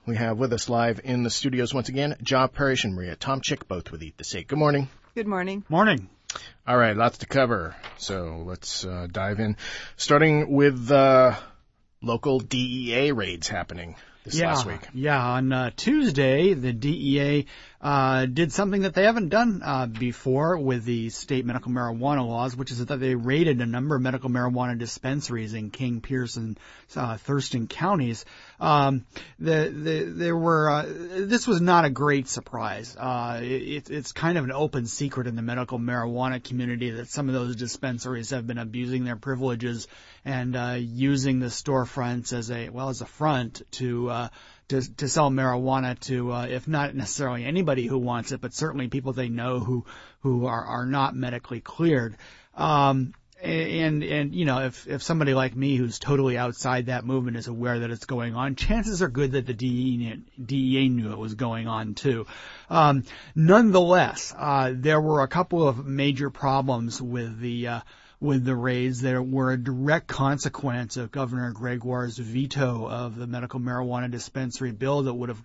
We have with us live in the studios once again, Job Parrish and Maria Tomchik, both with Eat the State. Good morning. Good morning. Morning. All right, lots to cover. So let's dive in. Starting with local DEA raids happening this last week. Yeah, on Tuesday, the DEA did something that they haven't done before with the state medical marijuana laws, which is that they raided a number of medical marijuana dispensaries in King, Pierce, and Thurston counties. This was not a great surprise. It's kind of an open secret in the medical marijuana community that some of those dispensaries have been abusing their privileges and using the storefronts as a front to sell marijuana to, if not necessarily anybody who wants it, but certainly people they know who are not medically cleared. And you know, if somebody like me who's totally outside that movement is aware that it's going on, chances are good that the DEA knew it was going on too. Nonetheless, there were a couple of major problems with the raids. There were a direct consequence of Governor Gregoire's veto of the medical marijuana dispensary bill that would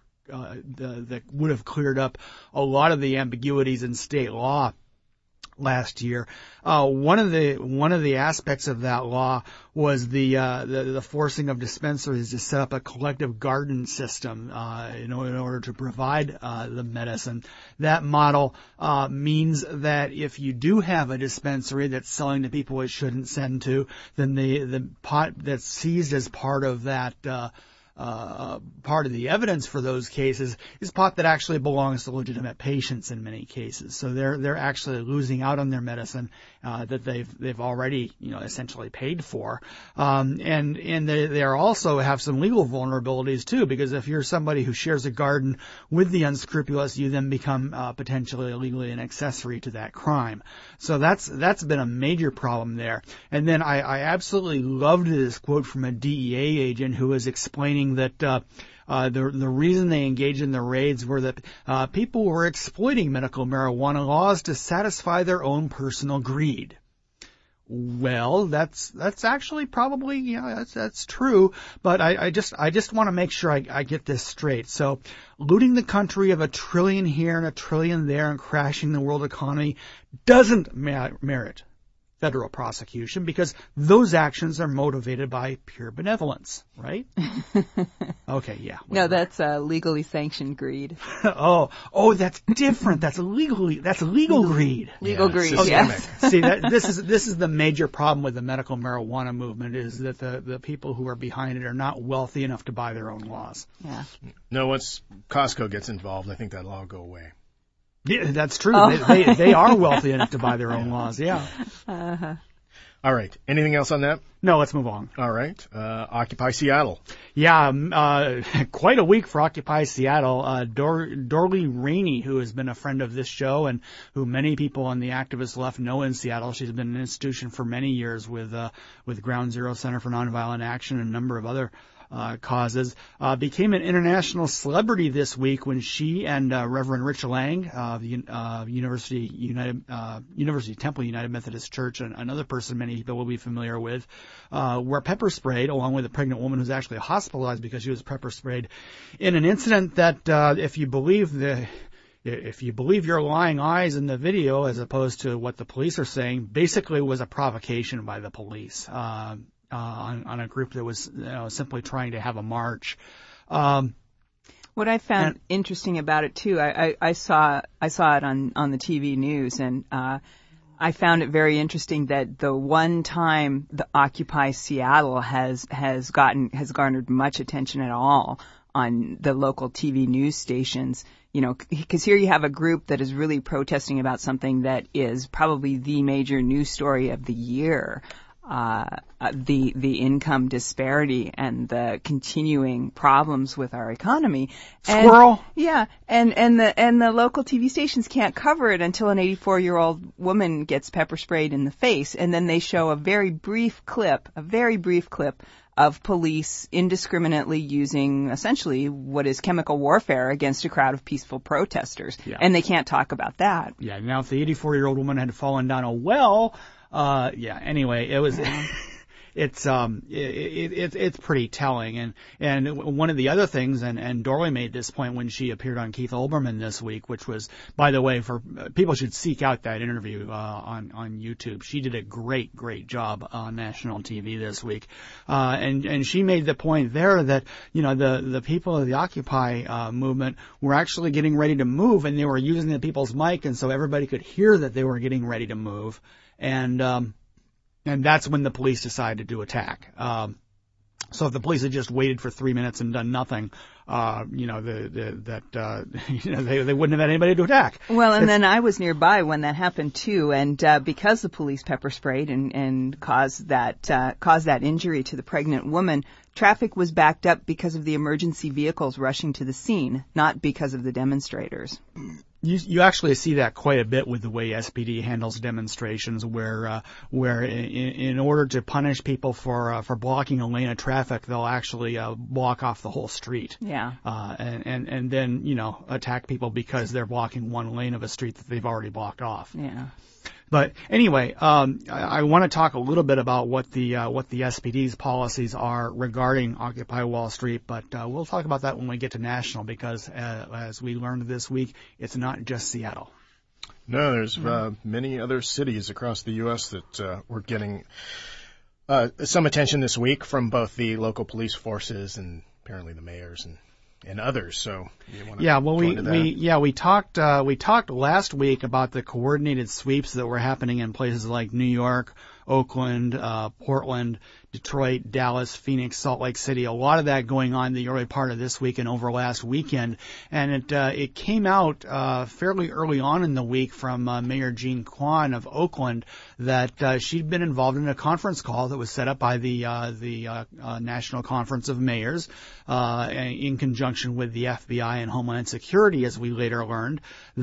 have cleared up a lot of the ambiguities in state law last year. One of the aspects of that law was the forcing of dispensaries to set up a collective garden system in order to provide the medicine. That model means that if you do have a dispensary that's selling to people it shouldn't send to, then the pot that's seized as part of that part of the evidence for those cases is pot that actually belongs to legitimate patients in many cases. So they're actually losing out on their medicine that they've already essentially paid for. And they also have some legal vulnerabilities too, because if you're somebody who shares a garden with the unscrupulous, you then become potentially illegally an accessory to that crime. So that's been a major problem there. And then I absolutely loved this quote from a DEA agent who was explaining that the reason they engaged in the raids were that people were exploiting medical marijuana laws to satisfy their own personal greed. Well, that's actually probably that's true, but I just want to make sure I get this straight. So, looting the country of $1 trillion here and $1 trillion there and crashing the world economy doesn't merit federal prosecution because those actions are motivated by pure benevolence, right? Okay, yeah. No, that's legally sanctioned greed. Oh, that's different. That's legal greed. Legal greed, okay. yes. See, this is the major problem with the medical marijuana movement is that the people who are behind it are not wealthy enough to buy their own laws. Yeah. No, once Costco gets involved, I think that'll all go away. Yeah, that's true. Oh. They are wealthy enough to buy their own laws. Yeah. Uh-huh. All right. Anything else on that? No, let's move on. All right. Occupy Seattle. Yeah, quite a week for Occupy Seattle. Dorley Rainey, who has been a friend of this show and who many people on the activist left know in Seattle. She's been an institution for many years with Ground Zero Center for Nonviolent Action and a number of other causes, became an international celebrity this week when she and Reverend Rich Lang of the University Temple United Methodist Church, and another person many people will be familiar with, were pepper sprayed, along with a pregnant woman who's actually hospitalized because she was pepper sprayed in an incident that, if you believe your lying eyes in the video, as opposed to what the police are saying, basically was a provocation by the police. On a group that was simply trying to have a march. What I found interesting about it too, I saw it on the TV news, and I found it very interesting that the one time the Occupy Seattle has garnered much attention at all on the local TV news stations. Because here you have a group that is really protesting about something that is probably the major news story of the year. The income disparity and the continuing problems with our economy. Squirrel. And the local TV stations can't cover it until an 84-year-old woman gets pepper sprayed in the face, and then they show a very brief clip of police indiscriminately using essentially what is chemical warfare against a crowd of peaceful protesters. Yeah. And they can't talk about that. Yeah. Now, if the 84-year-old woman had fallen down a well. Anyway, it was it's pretty telling. And one of the other things, and Dorley made this point when she appeared on Keith Olbermann this week, which was, by the way, for people should seek out that interview on YouTube. She did a great job on national TV this week, and she made the point there that the people of the Occupy movement were actually getting ready to move, and they were using the people's mic, and so everybody could hear that they were getting ready to move, and that's when the police decided to attack. So if the police had just waited for 3 minutes and done nothing, they wouldn't have had anybody to attack. Well, and then I was nearby when that happened too, and because the police pepper sprayed and caused that injury to the pregnant woman, traffic was backed up because of the emergency vehicles rushing to the scene, not because of the demonstrators. You actually see that quite a bit with the way SPD handles demonstrations, where in order to punish people for blocking a lane of traffic, they'll actually block off the whole street. Yeah. And then attack people because they're blocking one lane of a street that they've already blocked off. Yeah. But anyway, I want to talk a little bit about what the SPD's policies are regarding Occupy Wall Street, but we'll talk about that when we get to national, because as we learned this week, it's not just Seattle. No, there's many other cities across the U.S. that were getting some attention this week from both the local police forces and apparently the mayors and others. So you want to we talked last week about the coordinated sweeps that were happening in places like New York, Oakland, Portland, Detroit, Dallas, Phoenix, Salt Lake City. A lot of that going on the early part of this week and over last weekend. And it came out fairly early on in the week from Mayor Jean Quan of Oakland that she'd been involved in a conference call that was set up by the National Conference of Mayors in conjunction with the FBI and Homeland Security, as we later learned,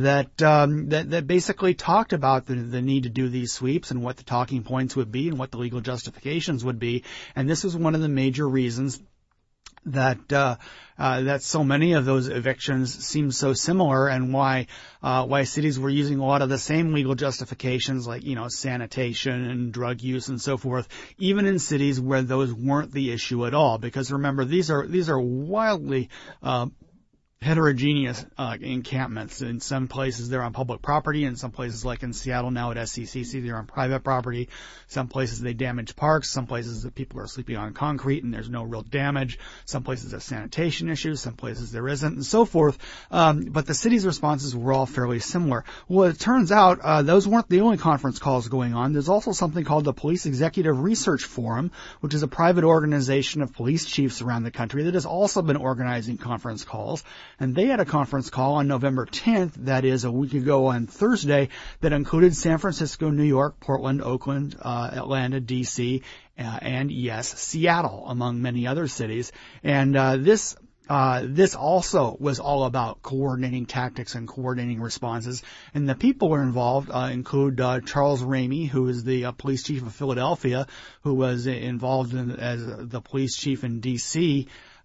that basically talked about the need to do these sweeps and what the talking points would be and what the legal justifications would be. And this was one of the major reasons that so many of those evictions seem so similar, and why cities were using a lot of the same legal justifications, like sanitation and drug use and so forth, even in cities where those weren't the issue at all. Because remember, these are wildly heterogeneous encampments. In some places they're on public property, in some places like in Seattle now at SCCC they're on private property. Some places they damage parks, some places the people are sleeping on concrete and there's no real damage. Some places have sanitation issues, some places there isn't, and so forth. But the city's responses were all fairly similar. Well, it turns out those weren't the only conference calls going on. There's also something called the Police Executive Research Forum, which is a private organization of police chiefs around the country that has also been organizing conference calls. And they had a conference call on November 10th, that is a week ago on Thursday, that included San Francisco, New York, Portland, Oakland, Atlanta, D.C., and yes, Seattle, among many other cities. And this also was all about coordinating tactics and coordinating responses. And the people who are involved include Charles Ramey, who is the police chief of Philadelphia, who was involved as the police chief in D.C.,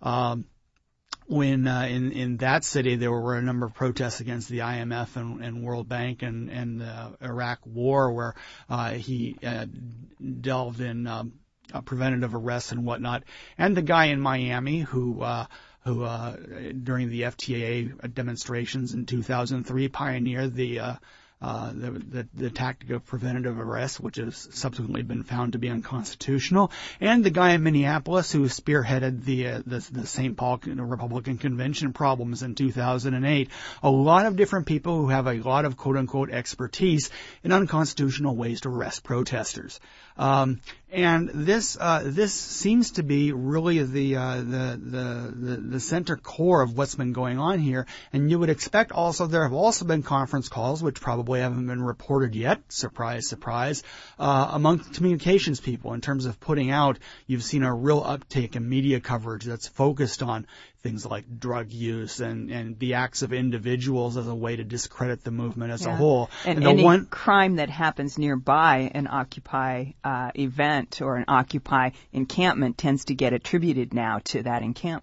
when in that city there were a number of protests against the IMF and World Bank and the Iraq War, where he delved in preventative arrests and whatnot. And the guy in Miami who during the FTAA demonstrations in 2003 pioneered the tactic of preventative arrest, which has subsequently been found to be unconstitutional, and the guy in Minneapolis who spearheaded the St. Paul Republican Convention problems in 2008. A lot of different people who have a lot of quote-unquote expertise in unconstitutional ways to arrest protesters. And this seems to be really the center core of what's been going on here. And you would expect also there have also been conference calls, which probably haven't been reported yet, surprise, surprise, among communications people in terms of putting out. You've seen a real uptake in media coverage that's focused on things like drug use and the acts of individuals as a way to discredit the movement as a whole. And any crime that happens nearby an Occupy event or an Occupy encampment tends to get attributed now to that encampment.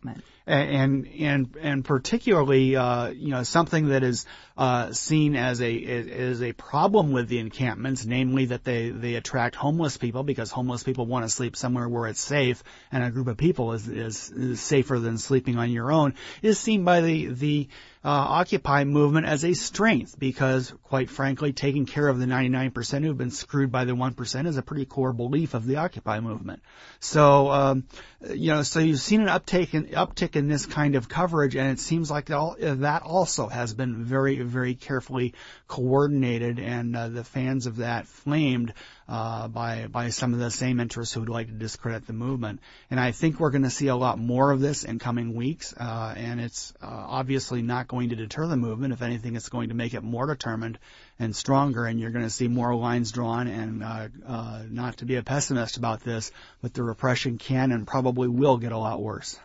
and particularly something that is seen as a problem with the encampments, namely that they attract homeless people because homeless people want to sleep somewhere where it's safe, and a group of people is safer than sleeping on your own, is seen by the Occupy movement as a strength because, quite frankly, taking care of the 99% who've been screwed by the 1% is a pretty core belief of the Occupy movement. So, so you've seen an uptick in this kind of coverage, and it seems like that also has been very, very carefully coordinated, and the fans of that flamed by some of the same interests who would like to discredit the movement. And I think we're going to see a lot more of this in coming weeks, and it's obviously not going to deter the movement. If anything, it's going to make it more determined and stronger, and you're going to see more lines drawn. And not to be a pessimist about this, but the repression can and probably will get a lot worse.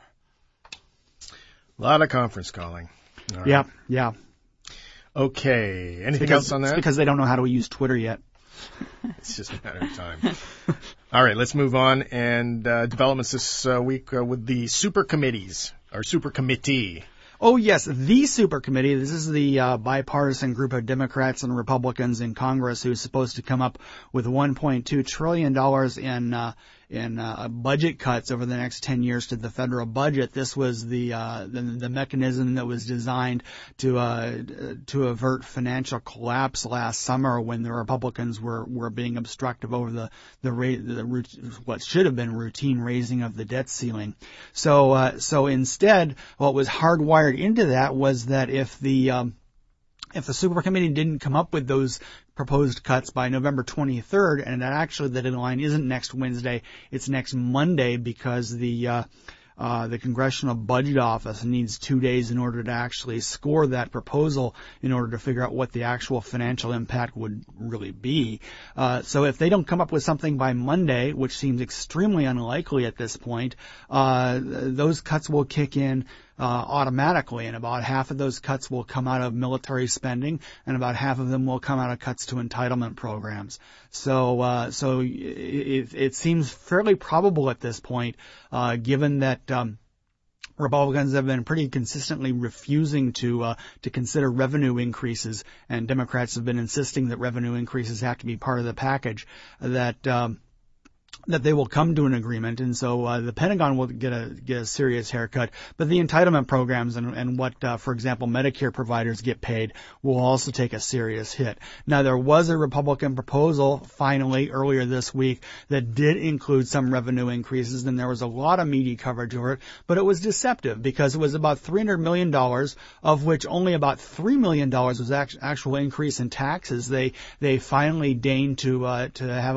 A lot of conference calling. All right. Yeah. Okay. Anything else on that? It's because they don't know how to use Twitter yet. It's just a matter of time. All right, let's move on. And developments this week with the super committees, or super committee. Oh, yes, the super committee. This is the bipartisan group of Democrats and Republicans in Congress who's supposed to come up with $1.2 trillion in budget cuts over the next 10 years to the federal budget. This was the mechanism that was designed to avert financial collapse last summer when the Republicans were being obstructive over what should have been routine raising of the debt ceiling. So instead, what was hardwired into that was that if the super committee didn't come up with those proposed cuts by November 23rd, and that actually the deadline isn't next Wednesday, it's next Monday because the Congressional Budget Office needs 2 days in order to actually score that proposal in order to figure out what the actual financial impact would really be. So if they don't come up with something by Monday, which seems extremely unlikely at this point, those cuts will kick in automatically, and about half of those cuts will come out of military spending, and about half of them will come out of cuts to entitlement programs. So it seems fairly probable at this point, given that Republicans have been pretty consistently refusing to consider revenue increases, and Democrats have been insisting that revenue increases have to be part of the package, that they will come to an agreement, and so the Pentagon will get a serious haircut. But the entitlement programs and what, for example, Medicare providers get paid will also take a serious hit. Now, there was a Republican proposal finally earlier this week that did include some revenue increases, and there was a lot of media coverage over it, but it was deceptive because it was about $300 million, of which only about $3 million was actual increase in taxes. They finally deigned to have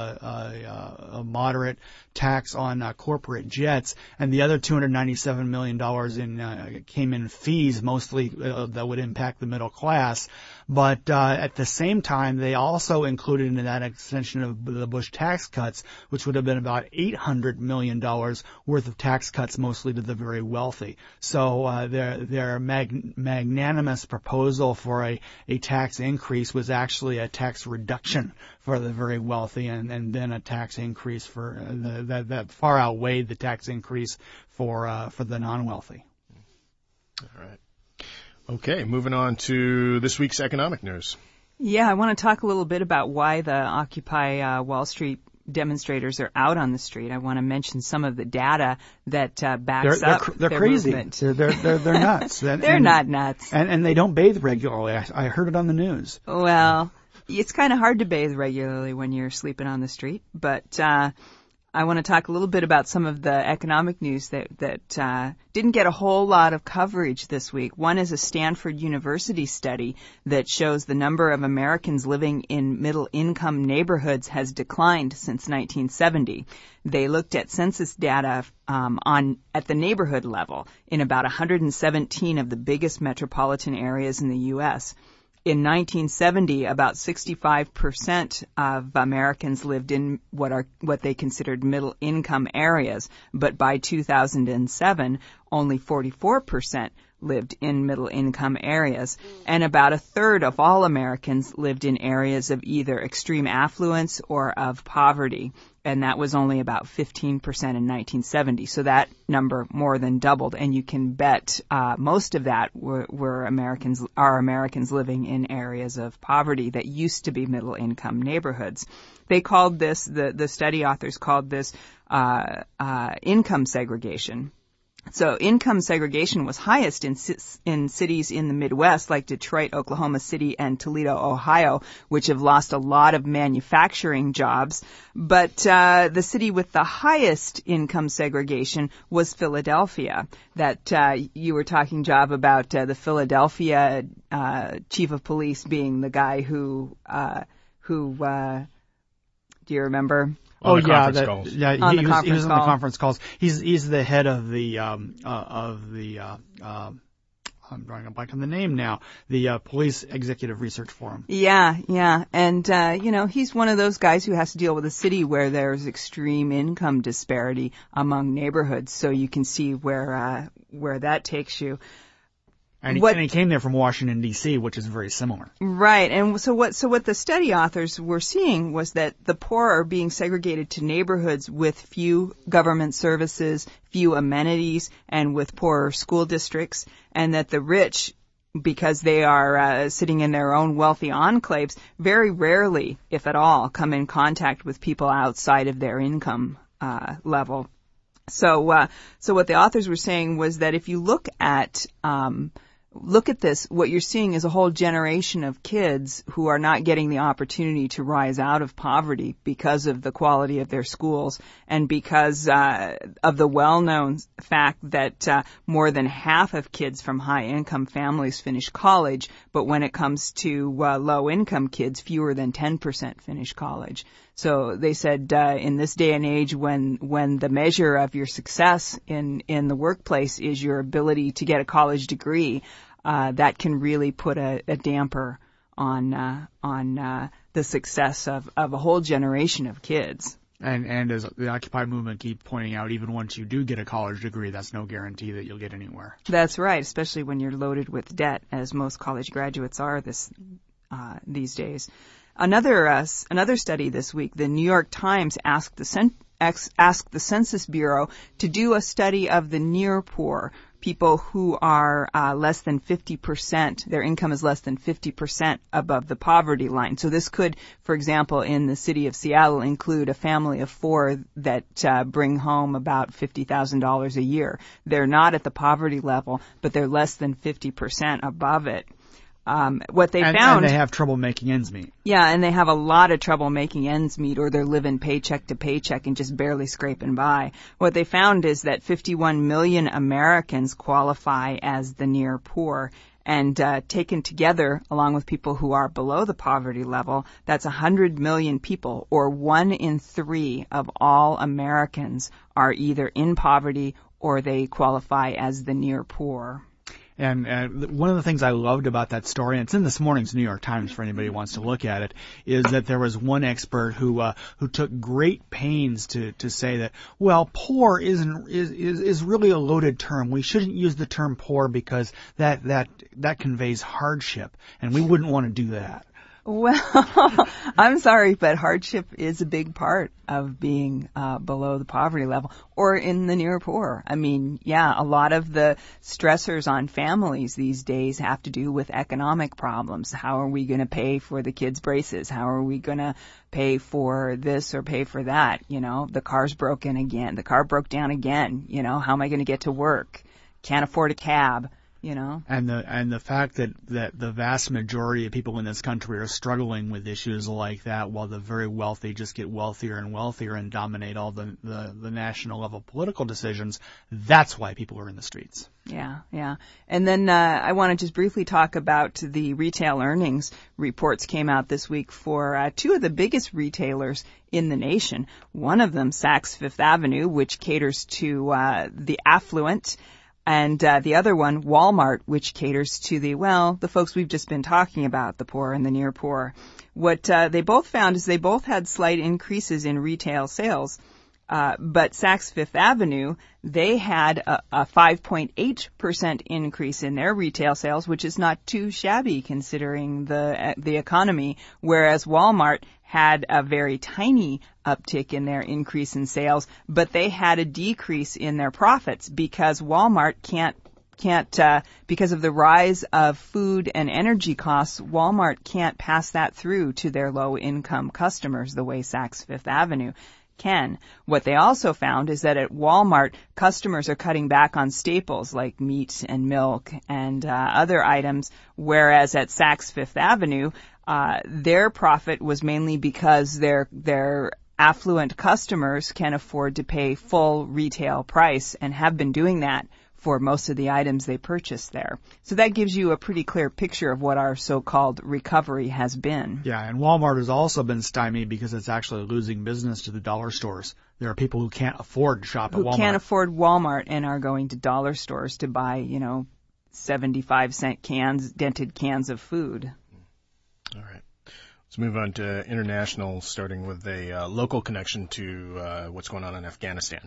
a moderate tax on corporate jets, and the other $297 million came in fees, mostly that would impact the middle class. But at the same time, they also included in that extension of the Bush tax cuts, which would have been about $800 million worth of tax cuts, mostly to the very wealthy. So their magnanimous proposal for a tax increase was actually a tax reduction for the very wealthy, and then a tax increase for that far outweighed the tax increase for the non-wealthy. All right. Okay, moving on to this week's economic news. Yeah, I want to talk a little bit about why the Occupy Wall Street demonstrators are out on the street. I want to mention some of the data that backs up they're their crazy. movement. They're nuts. They're not nuts. And they don't bathe regularly. I heard it on the news. Well, it's kind of hard to bathe regularly when you're sleeping on the street, but I want to talk a little bit about some of the economic news that didn't get a whole lot of coverage this week. One is a Stanford University study that shows the number of Americans living in middle-income neighborhoods has declined since 1970. They looked at census data at the neighborhood level in about 117 of the biggest metropolitan areas in the U.S. In 1970, about 65% of Americans lived in what they considered middle-income areas, but by 2007, only 44% lived in middle-income areas, and about a third of all Americans lived in areas of either extreme affluence or of poverty, and that was only about 15% in 1970. So that number more than doubled, and you can bet most of that were Americans living in areas of poverty that used to be middle-income neighborhoods. They called this, the study authors called this income segregation. So income segregation was highest in cities in the Midwest like Detroit, Oklahoma City, and Toledo, Ohio, which have lost a lot of manufacturing jobs. But the city with the highest income segregation was Philadelphia. That you were talking, Job, about the Philadelphia chief of police being the guy who do you remember? On the conference calls. Yeah, he was on the conference calls. He's the head of the I'm drawing a blank on the name now. The Police Executive Research Forum. Yeah. And he's one of those guys who has to deal with a city where there's extreme income disparity among neighborhoods. So you can see where that takes you. And he came there from Washington, D.C., which is very similar. Right. And so what the study authors were seeing was that the poor are being segregated to neighborhoods with few government services, few amenities, and with poorer school districts, and that the rich, because they are sitting in their own wealthy enclaves, very rarely, if at all, come in contact with people outside of their income level. So what the authors were saying was that if you look at this, what you're seeing is a whole generation of kids who are not getting the opportunity to rise out of poverty because of the quality of their schools and because of the well-known fact that more than half of kids from high-income families finish college, but when it comes to low-income kids, fewer than 10% finish college. So they said in this day and age when the measure of your success in the workplace is your ability to get a college degree, that can really put a damper on the success of a whole generation of kids. And as the Occupy movement keep pointing out, even once you do get a college degree, that's no guarantee that you'll get anywhere. That's right, especially when you're loaded with debt, as most college graduates are these days. Another study this week, the New York Times asked the Census Bureau to do a study of the near poor, people who are less than 50%, their income is less than 50% above the poverty line. So this could, for example, in the city of Seattle, include a family of four that bring home about $50,000 a year. They're not at the poverty level, but they're less than 50% above it. What they found, and they have trouble making ends meet. Yeah, and they have a lot of trouble making ends meet, or they're living paycheck to paycheck and just barely scraping by. What they found is that 51 million Americans qualify as the near poor, and taken together, along with people who are below the poverty level, that's 100 million people, or 1 in 3 of all Americans are either in poverty or they qualify as the near poor. And one of the things I loved about that story, and it's in this morning's New York Times for anybody who wants to look at it, is that there was one expert who took great pains to say that, well, poor is really a loaded term. We shouldn't use the term poor because that conveys hardship, and we wouldn't want to do that. Well, I'm sorry, but hardship is a big part of being below the poverty level or in the near poor. I mean, yeah, a lot of the stressors on families these days have to do with economic problems. How are we going to pay for the kids' braces? How are we going to pay for this or pay for that? You know, the car's broken again. The car broke down again. You know, how am I going to get to work? Can't afford a cab. You know, and the fact that the vast majority of people in this country are struggling with issues like that, while the very wealthy just get wealthier and wealthier and dominate all the national level political decisions. That's why people are in the streets. Yeah. And then I want to just briefly talk about the retail earnings reports came out this week for two of the biggest retailers in the nation. One of them, Saks Fifth Avenue, which caters to the affluent. And the other one, Walmart, which caters to the folks we've just been talking about, the poor and the near poor. What they both found is they both had slight increases in retail sales. But Saks Fifth Avenue, they had a 5.8% increase in their retail sales, which is not too shabby considering the economy, whereas Walmart had a very tiny uptick in their increase in sales, but they had a decrease in their profits because Walmart can't because of the rise of food and energy costs, Walmart can't pass that through to their low-income customers the way Saks Fifth Avenue can. What they also found is that at Walmart, customers are cutting back on staples like meat and milk and other items, whereas at Saks Fifth Avenue, their profit was mainly because their affluent customers can afford to pay full retail price and have been doing that for most of the items they purchase there. So that gives you a pretty clear picture of what our so-called recovery has been. Yeah, and Walmart has also been stymied because it's actually losing business to the dollar stores. There are people who can't afford to shop at Walmart. Who can't afford Walmart and are going to dollar stores to buy, 75-cent cans, dented cans of food. All right. Let's move on to international, starting with a local connection to what's going on in Afghanistan.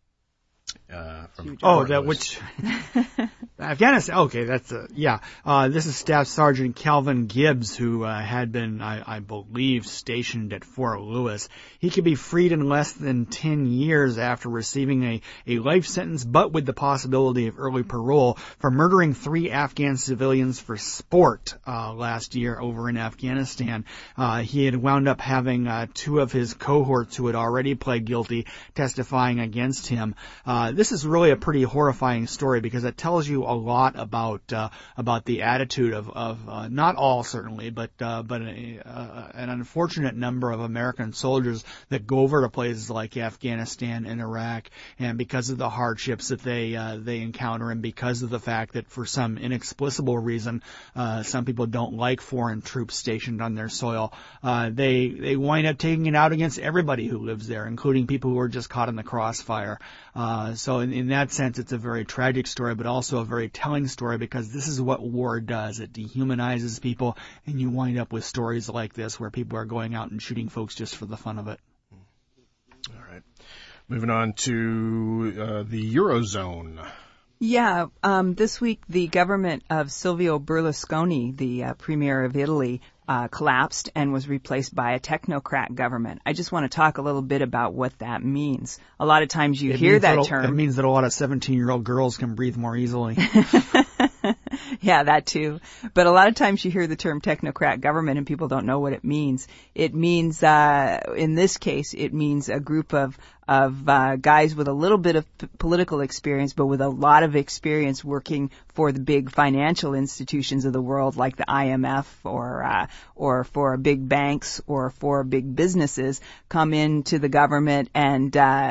Afghanistan. Okay, that's this is Staff Sergeant Calvin Gibbs, who had been, I believe, stationed at Fort Lewis. He could be freed in less than 10 years after receiving a life sentence, but with the possibility of early parole for murdering 3 Afghan civilians for sport last year over in Afghanistan. He had wound up having 2 of his cohorts who had already pled guilty testifying against him. This is really a pretty horrifying story because it tells you a lot about the attitude of not all certainly, but an unfortunate number of American soldiers that go over to places like Afghanistan and Iraq, and because of the hardships that they encounter, and because of the fact that for some inexplicable reason some people don't like foreign troops stationed on their soil, they wind up taking it out against everybody who lives there, including people who are just caught in the crossfire. So in that sense, it's a very tragic story, but also a very telling story because this is what war does. It dehumanizes people, and you wind up with stories like this where people are going out and shooting folks just for the fun of it. All right. Moving on to the Eurozone. Yeah, this week the government of Silvio Berlusconi, the premier of Italy, collapsed and was replaced by a technocrat government. I just want to talk a little bit about what that means. A lot of times you hear that term. It means that a lot of 17-year-old girls can breathe more easily. Yeah, that too. But a lot of times you hear the term technocrat government and people don't know what it means. It means, in this case, it means a group of guys with a little bit of political experience, but with a lot of experience working for the big financial institutions of the world, like the IMF or for big banks or for big businesses, come into the government and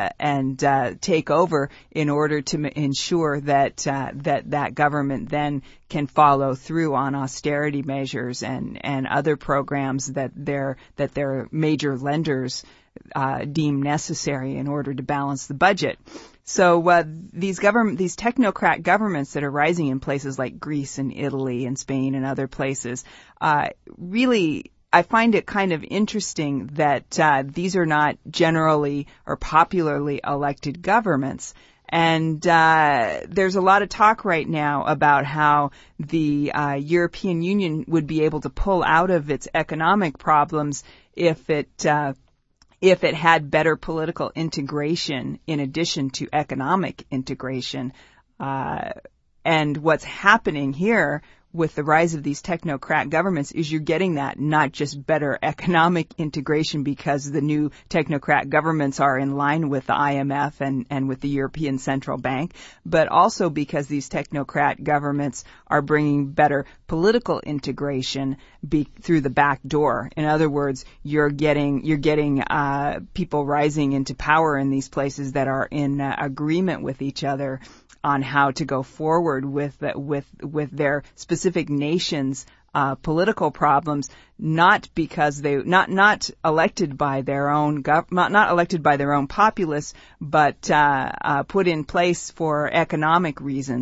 take over in order to ensure that that government then can follow through on austerity measures and other programs that their major lenders deem necessary in order to balance the budget. So these technocrat governments that are rising in places like Greece and Italy and Spain and other places, really, I find it kind of interesting that these are not generally or popularly elected governments. And there's a lot of talk right now about how the European Union would be able to pull out of its economic problems if it had better political integration in addition to economic integration. And what's happening here with the rise of these technocrat governments is you're getting that, not just better economic integration because the new technocrat governments are in line with the IMF and with the European Central Bank, but also because these technocrat governments are bringing better political integration through the back door. In other words, you're getting people rising into power in these places that are in agreement with each other on how to go forward with their specific nations' political problems, not because not elected by their own not elected by their own populace, but put in place for economic reasons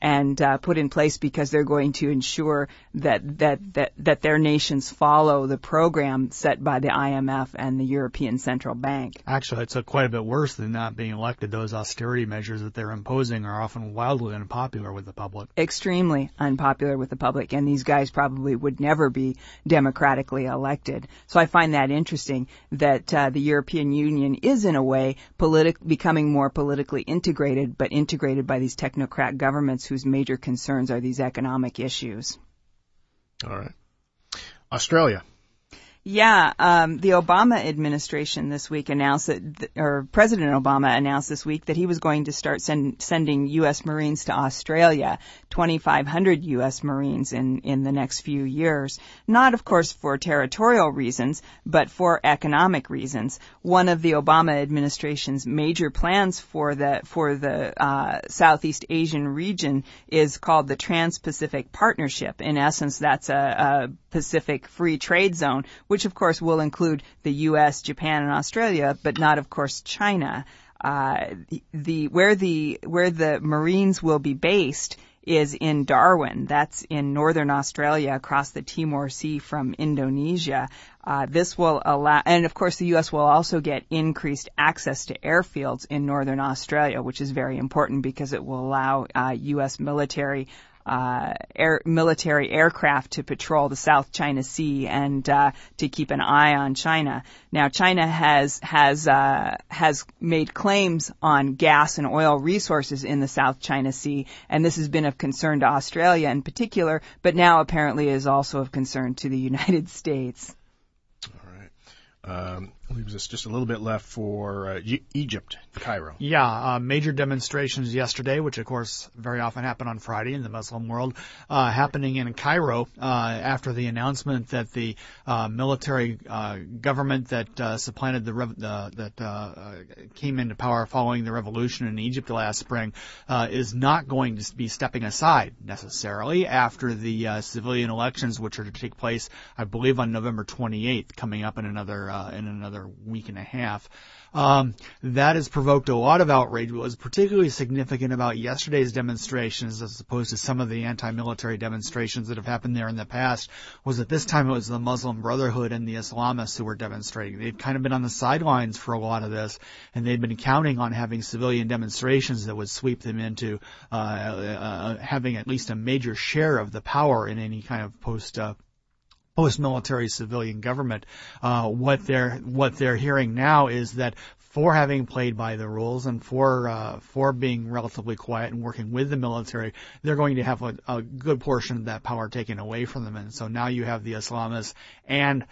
and put in place because they're going to ensure that their nations follow the program set by the IMF and the European Central Bank. Actually, it's quite a bit worse than not being elected. Those austerity measures that they're imposing are often wildly unpopular with the public. Extremely unpopular with the public, and these guys probably would never be democratically elected. So I find that interesting that the European Union is, in a way, becoming more politically integrated, but integrated by these technocrat governments whose major concerns are these economic issues. All right. Australia. Yeah, the Obama administration this week announced or President Obama announced this week that he was going to start sending U.S. Marines to Australia, 2,500 U.S. Marines in the next few years. Not, of course, for territorial reasons, but for economic reasons. One of the Obama administration's major plans for the Southeast Asian region is called the Trans-Pacific Partnership. In essence, that's a Pacific Free Trade Zone, which of course will include the U.S., Japan, and Australia, but not of course China. Where the Marines will be based is in Darwin. That's in northern Australia, across the Timor Sea from Indonesia. This will allow, and of course the U.S. will also get increased access to airfields in northern Australia, which is very important because it will allow U.S. military aircraft to patrol the South China Sea and to keep an eye on China. Now, China has made claims on gas and oil resources in the South China Sea, and this has been of concern to Australia in particular, but now apparently is also of concern to the United States. All right. Leaves us just a little bit left for Egypt, Cairo. Yeah, major demonstrations yesterday, which of course very often happen on Friday in the Muslim world, happening in Cairo after the announcement that the military government that supplanted that came into power following the revolution in Egypt last spring is not going to be stepping aside necessarily after the civilian elections, which are to take place, I believe, on November 28th, coming up in another week and a half. That has provoked a lot of outrage. What was particularly significant about yesterday's demonstrations, as opposed to some of the anti-military demonstrations that have happened there in the past, was that this time it was the Muslim Brotherhood and the Islamists who were demonstrating. They've kind of been on the sidelines for a lot of this, and they've been counting on having civilian demonstrations that would sweep them into having at least a major share of the power in any kind of post-military civilian government. What they're hearing now is that for having played by the rules and for being relatively quiet and working with the military, they're going to have a good portion of that power taken away from them. And so now you have the Islamists and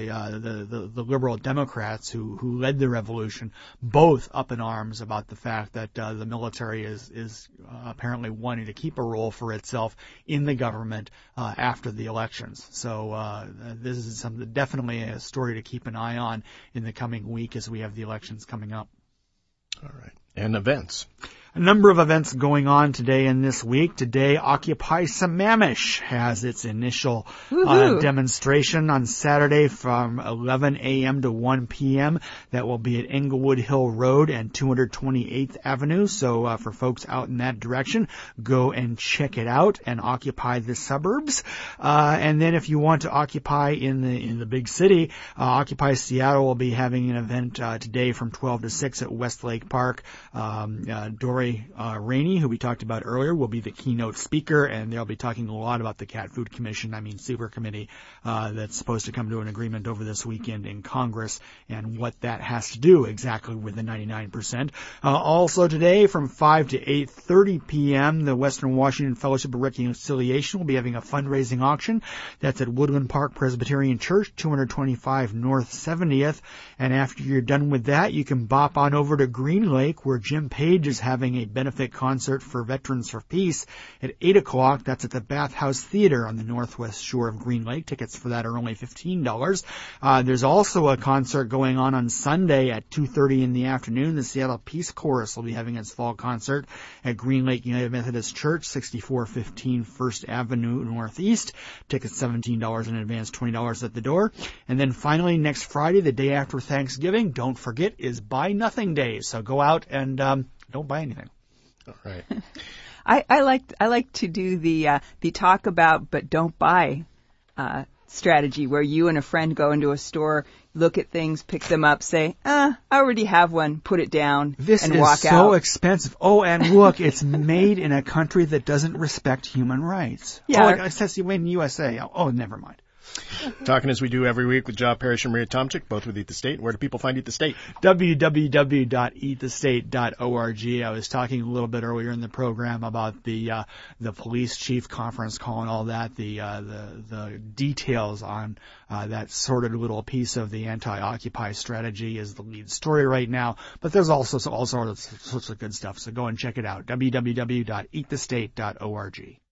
the liberal Democrats who led the revolution, both up in arms about the fact that the military is apparently wanting to keep a role for itself in the government after the elections. So this is definitely a story to keep an eye on in the coming week as we have the elections coming up. All right. And events. A number of events going on today and this week. Today, Occupy Sammamish has its initial demonstration on Saturday from 11 a.m. to 1 p.m. That will be at Englewood Hill Road and 228th Avenue. So for folks out in that direction, go and check it out and occupy the suburbs. And then if you want to occupy in the big city, Occupy Seattle will be having an event today from 12 to 6 at Westlake Park. Dory Rainey, who we talked about earlier, will be the keynote speaker, and they'll be talking a lot about the Cat Food Super Committee that's supposed to come to an agreement over this weekend in Congress and what that has to do exactly with the 99%. Also today from 5 to 8:30 p.m., the Western Washington Fellowship of Reconciliation will be having a fundraising auction. That's at Woodland Park Presbyterian Church, 225 North 70th. And after you're done with that, you can bop on over to Green Lake, where Jim Page is having a benefit concert for Veterans for Peace at 8 o'clock. That's at the Bathhouse Theater on the northwest shore of Green Lake. Tickets for that are only $15. There's also a concert going on Sunday at 2:30 in the afternoon. The Seattle Peace Chorus will be having its fall concert at Green Lake United Methodist Church, 6415 First Avenue Northeast. Tickets $17 in advance, $20 at the door. And then finally, next Friday, the day after Thanksgiving, don't forget, is Buy Nothing Day. So go out and don't buy anything. All right. I like to do the talk about but don't buy strategy, where you and a friend go into a store, look at things, pick them up, say, I already have one, put it down, and walk out. This is so expensive. Oh, and look, it's made in a country that doesn't respect human rights. Yeah. Oh, it says made in the USA. Oh, never mind. Talking as we do every week with Job Parrish and Maria Tomczyk, both with Eat the State. Where do people find Eat the State? www.eatthestate.org. I was talking a little bit earlier in the program about the police chief conference call and all that. The details on that sordid little piece of the anti-Occupy strategy is the lead story right now. But there's also all sorts of good stuff. So go and check it out. www.eatthestate.org.